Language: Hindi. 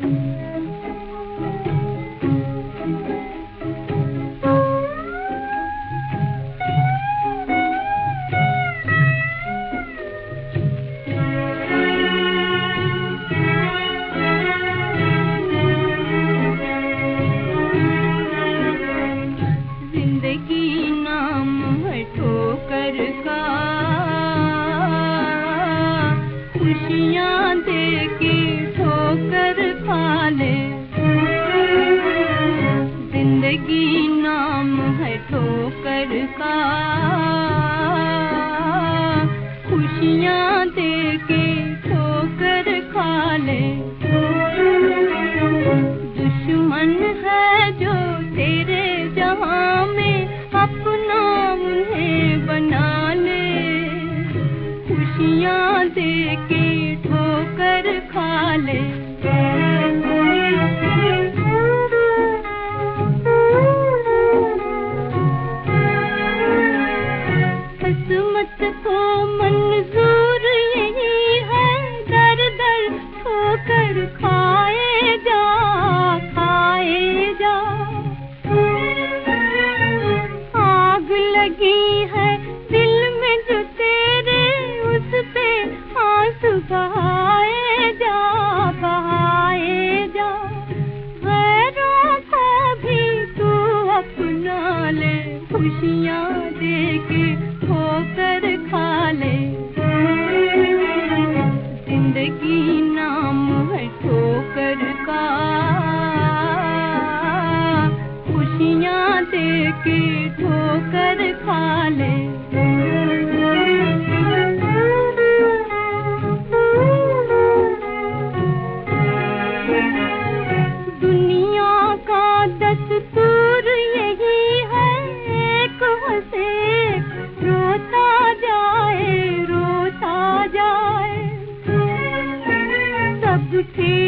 खुशियाँ दे के ठोकर खा ले। जिंदगी नाम है ठोकर का, खुशियाँ दे के ठोकर खा ले। दुश्मन है जो तेरे जहां में, अपना उन्हें बना ले। खुशियाँ दे के ठोकर खा ले। किस्मत को मंजूर यही है, दर दर ठोकर खाए जा, खाए जा। आग लगी है दिल में जो तेरे, उस पे आंसू बहाए जा, बहाए जा। गैरों को भी तू अपना ले। खुशियाँ दे के ठोकर खा ले। जिंदगी नाम है ठोकर का, खुशियाँ दे के ठोकर खा ले। दुनिया का दस्तूर यही है, एक हंसे रोता जाए, रोता जाए। सब ठीक